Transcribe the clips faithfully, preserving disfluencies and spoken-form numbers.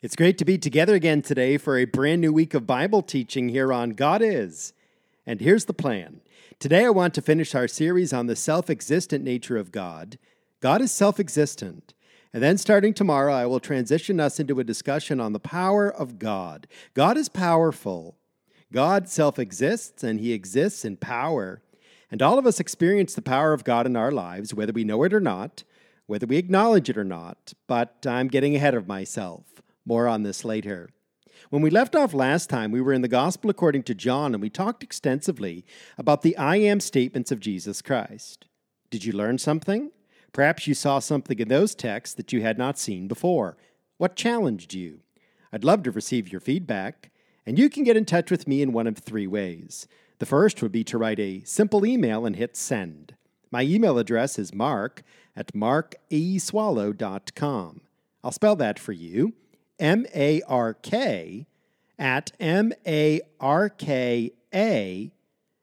It's great to be together again today for a brand new week of Bible teaching here on God Is. And here's the plan. Today I want to finish our series on the self-existent nature of God. God is self-existent. And then starting tomorrow, I will transition us into a discussion on the power of God. God is powerful. God self-exists, and He exists in power. And all of us experience the power of God in our lives, whether we know it or not, whether we acknowledge it or not. But I'm getting ahead of myself. More on this later. When we left off last time, we were in the Gospel according to John, and we talked extensively about the I am statements of Jesus Christ. Did you learn something? Perhaps you saw something in those texts that you had not seen before. What challenged you? I'd love to receive your feedback, and you can get in touch with me in one of three ways. The first would be to write a simple email and hit send. My email address is mark at mark a swallow dot com. I'll spell that for you. M A R K at M A R K A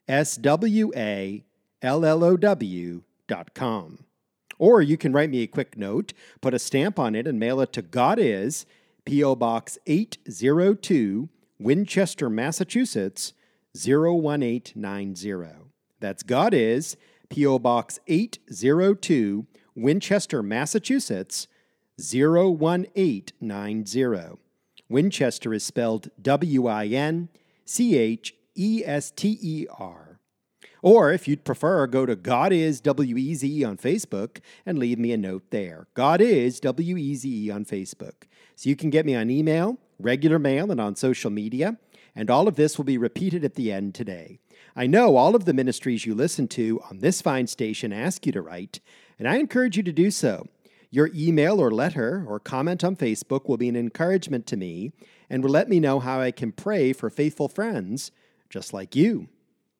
S W A L L O W dot com. Or you can write me a quick note, put a stamp on it, and mail it to God Is, P O Box eight oh two, Winchester, Massachusetts, zero one eight nine zero. That's God Is, P O Box eight oh two, Winchester, Massachusetts, zero one eight nine zero. Winchester is spelled W I N C H E S T E R. Or if you'd prefer, go to God Is W E Z E on Facebook and leave me a note there. God Is W E Z E on Facebook. So you can get me on email, regular mail, and on social media. And all of this will be repeated at the end today. I know all of the ministries you listen to on this fine station ask you to write, and I encourage you to do so. Your email or letter or comment on Facebook will be an encouragement to me and will let me know how I can pray for faithful friends just like you.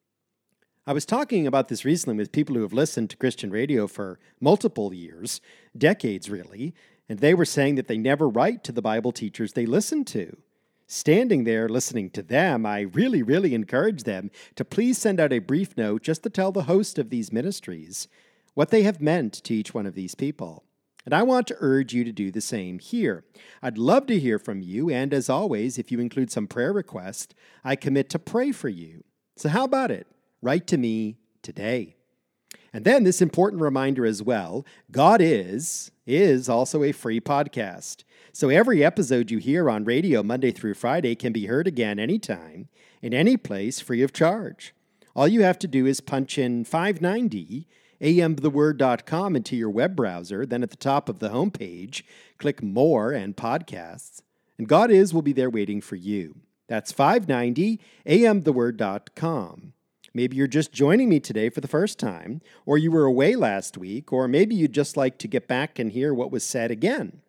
I was talking about this recently with people who have listened to Christian radio for multiple years, decades really, and they were saying that they never write to the Bible teachers they listen to. Standing there listening to them, I really, really encourage them to please send out a brief note just to tell the host of these ministries what they have meant to each one of these people. And I want to urge you to do the same here. I'd love to hear from you, and as always, if you include some prayer request, I commit to pray for you. So how about it? Write to me today. And then this important reminder as well, God Is, is also a free podcast. So every episode you hear on radio Monday through Friday can be heard again anytime, in any place, free of charge. All you have to do is punch in five ninety a m the word dot com into your web browser, then at the top of the homepage, click More and Podcasts, and God Is will be there waiting for you. That's five ninety a m the word dot com. Maybe you're just joining me today for the first time, or you were away last week, or maybe you'd just like to get back and hear what was said again.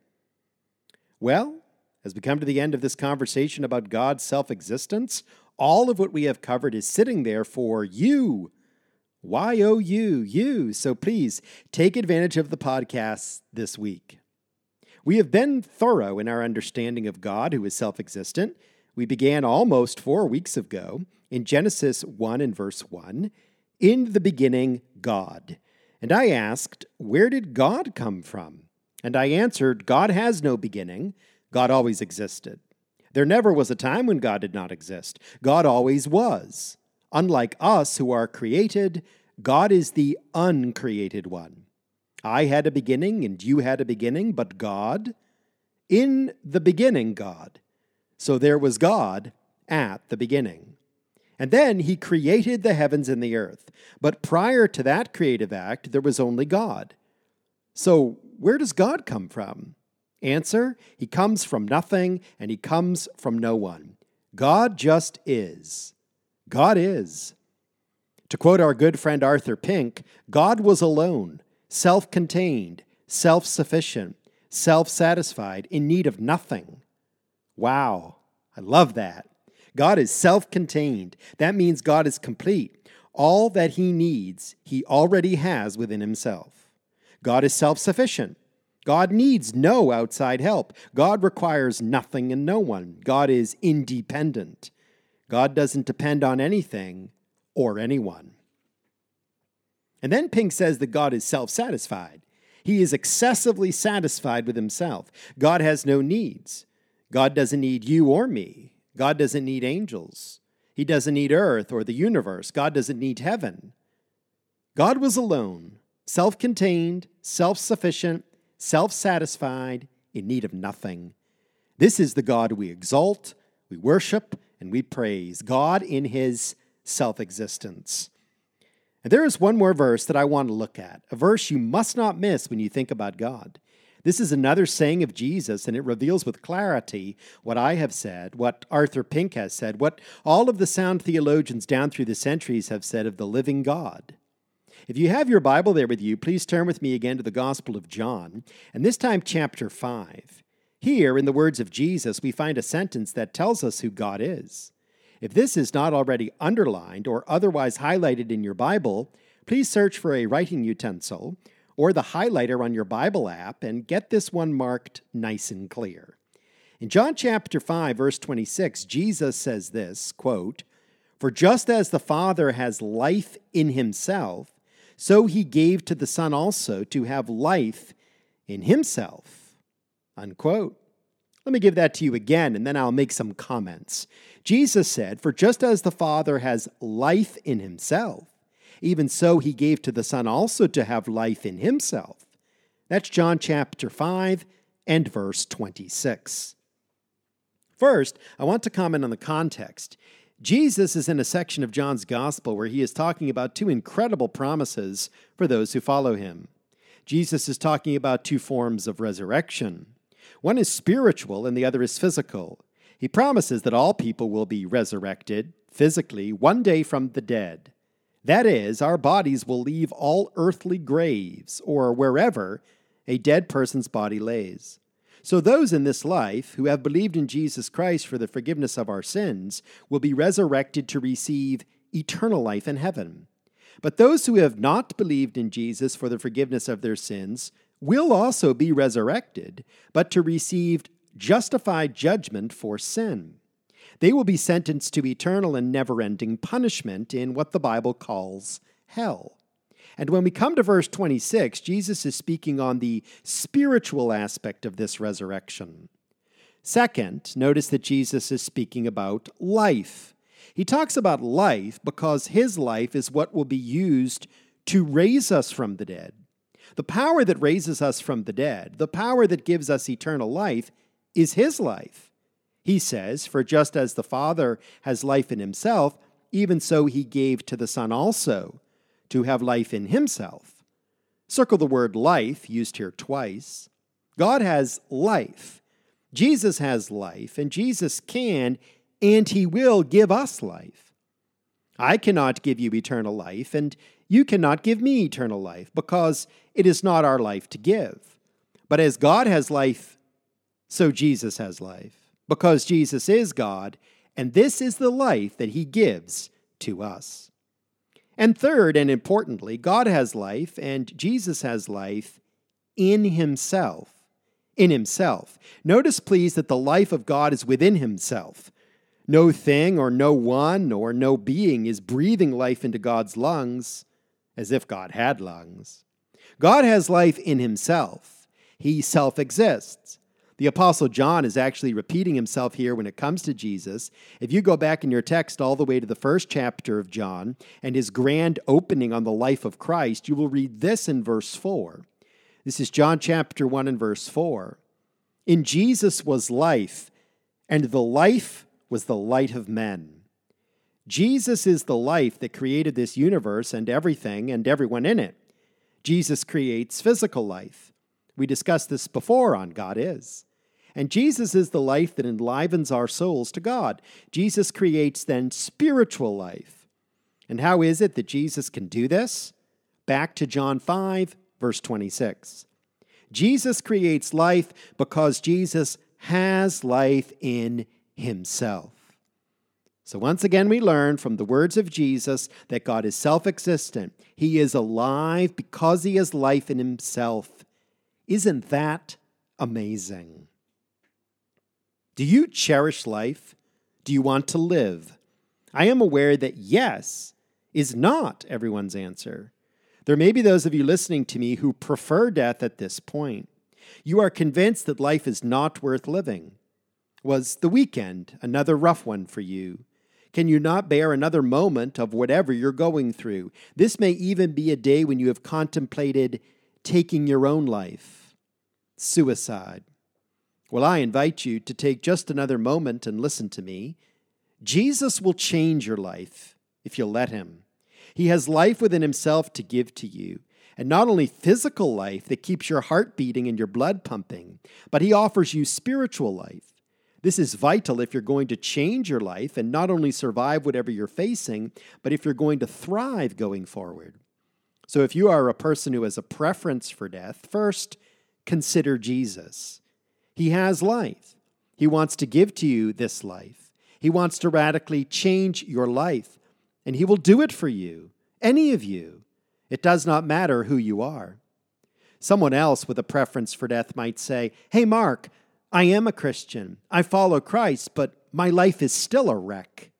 Well, as we come to the end of this conversation about God's self-existence, all of what we have covered is sitting there for you. Y O U, you. So please take advantage of the podcast this week. We have been thorough in our understanding of God, who is self-existent. We began almost four weeks ago in Genesis one and verse one, in the beginning, God. And I asked, where did God come from? And I answered, God has no beginning. God always existed. There never was a time when God did not exist. God always was. Unlike us who are created, God is the uncreated one. I had a beginning and you had a beginning, but God, in the beginning, God. So there was God at the beginning. And then he created the heavens and the earth. But prior to that creative act, there was only God. So where does God come from? Answer, he comes from nothing and he comes from no one. God just is. God is. To quote our good friend Arthur Pink, God was alone, self-contained, self-sufficient, self-satisfied, in need of nothing. Wow, I love that. God is self-contained. That means God is complete. All that he needs, he already has within himself. God is self-sufficient. God needs no outside help. God requires nothing and no one. God is independent. God doesn't depend on anything or anyone. And then Pink says that God is self-satisfied. He is excessively satisfied with himself. God has no needs. God doesn't need you or me. God doesn't need angels. He doesn't need earth or the universe. God doesn't need heaven. God was alone, self-contained, self-sufficient, self-satisfied, in need of nothing. This is the God we exalt, we worship, and we praise, God in his self-existence. And there is one more verse that I want to look at, a verse you must not miss when you think about God. This is another saying of Jesus, and it reveals with clarity what I have said, what Arthur Pink has said, what all of the sound theologians down through the centuries have said of the living God. If you have your Bible there with you, please turn with me again to the Gospel of John, and this time chapter five. Here, in the words of Jesus, we find a sentence that tells us who God is. If this is not already underlined or otherwise highlighted in your Bible, please search for a writing utensil or the highlighter on your Bible app and get this one marked nice and clear. In John chapter five, verse twenty-six, Jesus says this, quote, "For just as the Father has life in himself, so he gave to the Son also to have life in himself." Unquote. Let me give that to you again, and then I'll make some comments. Jesus said, "For just as the Father has life in himself, even so he gave to the Son also to have life in himself." That's John chapter five and verse twenty-six. First, I want to comment on the context. Jesus is in a section of John's Gospel where he is talking about two incredible promises for those who follow him. Jesus is talking about two forms of resurrection. One is spiritual and the other is physical. He promises that all people will be resurrected physically one day from the dead. That is, our bodies will leave all earthly graves or wherever a dead person's body lays. So those in this life who have believed in Jesus Christ for the forgiveness of our sins will be resurrected to receive eternal life in heaven. But those who have not believed in Jesus for the forgiveness of their sins will also be resurrected, but to receive justified judgment for sin. They will be sentenced to eternal and never-ending punishment in what the Bible calls hell. And when we come to verse twenty-six, Jesus is speaking on the spiritual aspect of this resurrection. Second, notice that Jesus is speaking about life. He talks about life because his life is what will be used to raise us from the dead. The power that raises us from the dead, the power that gives us eternal life, is his life. He says, "For just as the Father has life in himself, even so he gave to the Son also to have life in himself." Circle the word life, used here twice. God has life. Jesus has life, and Jesus can and he will give us life. I cannot give you eternal life, and you cannot give me eternal life, because it is not our life to give. But as God has life, so Jesus has life, because Jesus is God, and this is the life that he gives to us. And third, and importantly, God has life, and Jesus has life in himself. In himself. Notice, please, that the life of God is within himself. No thing or no one or no being is breathing life into God's lungs as if God had lungs. God has life in himself. He self-exists. The Apostle John is actually repeating himself here when it comes to Jesus. If you go back in your text all the way to the first chapter of John and his grand opening on the life of Christ, you will read this in verse four. This is John chapter one and verse four. "In Jesus was life, and the life was the light of men." Jesus is the life that created this universe and everything and everyone in it. Jesus creates physical life. We discussed this before on God Is. And Jesus is the life that enlivens our souls to God. Jesus creates then spiritual life. And how is it that Jesus can do this? Back to John five, verse twenty-six. Jesus creates life because Jesus has life in himself. So once again, we learn from the words of Jesus that God is self-existent. He is alive because he has life in himself. Isn't that amazing? Do you cherish life? Do you want to live? I am aware that yes is not everyone's answer. There may be those of you listening to me who prefer death at this point. You are convinced that life is not worth living. Was the weekend another rough one for you? Can you not bear another moment of whatever you're going through? This may even be a day when you have contemplated taking your own life. Suicide. Well, I invite you to take just another moment and listen to me. Jesus will change your life if you'll let him. He has life within himself to give to you. And not only physical life that keeps your heart beating and your blood pumping, but he offers you spiritual life. This is vital if you're going to change your life and not only survive whatever you're facing, but if you're going to thrive going forward. So if you are a person who has a preference for death, first, consider Jesus. He has life. He wants to give to you this life. He wants to radically change your life, and he will do it for you, any of you. It does not matter who you are. Someone else with a preference for death might say, "Hey, Mark, I am a Christian. I follow Christ, but my life is still a wreck."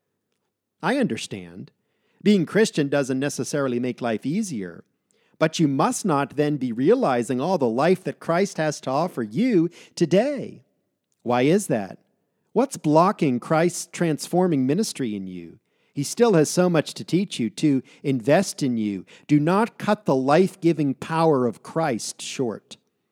I understand. Being Christian doesn't necessarily make life easier, but you must not then be realizing all the life that Christ has to offer you today. Why is that? What's blocking Christ's transforming ministry in you? He still has so much to teach you, to invest in you. Do not cut the life-giving power of Christ short.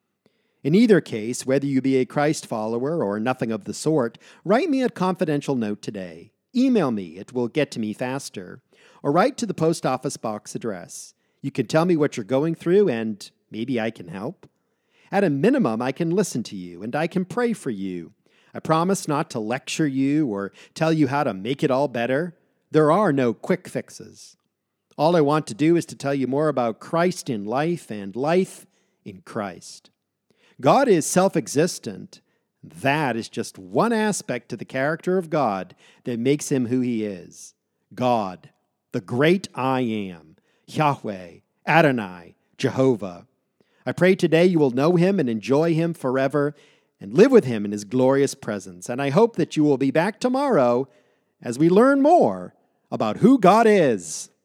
In either case, whether you be a Christ follower or nothing of the sort, write me a confidential note today. Email me, it will get to me faster. Or write to the post office box address. You can tell me what you're going through, and maybe I can help. At a minimum, I can listen to you, and I can pray for you. I promise not to lecture you or tell you how to make it all better. There are no quick fixes. All I want to do is to tell you more about Christ in life and life in Christ. God is self-existent. That is just one aspect to the character of God that makes him who he is. God, the great I am, Yahweh, Adonai, Jehovah. I pray today you will know him and enjoy him forever and live with him in his glorious presence. And I hope that you will be back tomorrow as we learn more about who God is.